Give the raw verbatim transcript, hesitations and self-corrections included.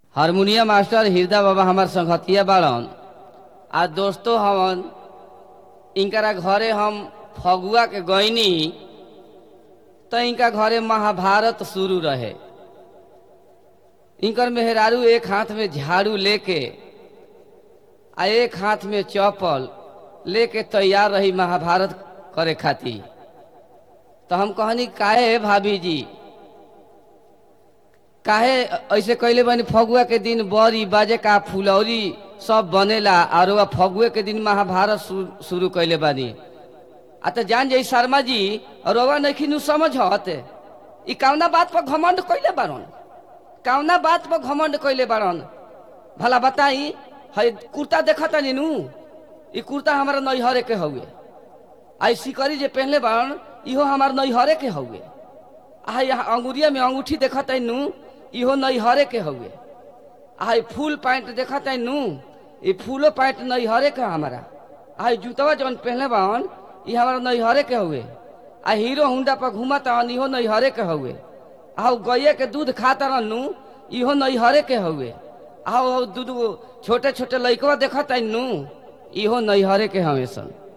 Harmonium master हृदय बाबा हमार संगतिया बाड़न आ दोस्तों हवन। इनकरा घरे हम फगुआ के गईनी तो इनका घरे महाभारत शुरू रहे। इनकर मेहरारू एक हाथ में झाड़ू लेके आ एक हाथ में चौपल लेके तैयार रही महाभारत करे खातिर। तो हम कहनी काहे भाभी जी काहे ऐसे कैले बनी? फगुआ के दिन बड़ी बाजे का फुलौरी सब बनेला और वह फगुए के दिन महाभारत शुरू कैले बानी। आ तो जान जाई शर्मा जी और वह नहीं समझत ई कौना बात पर घमंड कैले बारन, कौना बात पर घमंड कैले बारन भला बताई। है कुर्ता देखता नीनू, ई कुर्ता हमारा नैहरे के हउए। आई सिकरी जे पहनले बारन इहो हमार नैहरे के हउए। आ यहाँ अंगुरिया में अंगूठी देखता नू इहो नैहरे के हउए। आई फूल पैंट देखता नू ई फूलो पैंट नैहरे के हमारा। आई जूतवा जौन पहनले बारन ई हमारा नैहरे के हउए। आ हीरो होंडा पर घूमता इहो नैहरे के हउए। आ गैया के दूध खाता रहनू इहो नैहरे के हउए। आ दूध छोटे छोटे लइकवा देखता नू इहो नैहरे के हवे सन।